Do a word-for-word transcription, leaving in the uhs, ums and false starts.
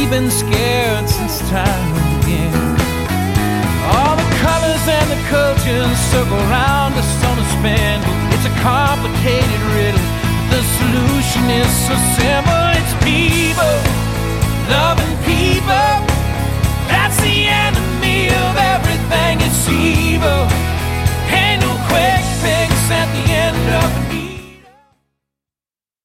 we've been scared since time began. All the colors and the cultures circle around us on a spin. It's a complicated riddle, but the solution is so simple. It's people.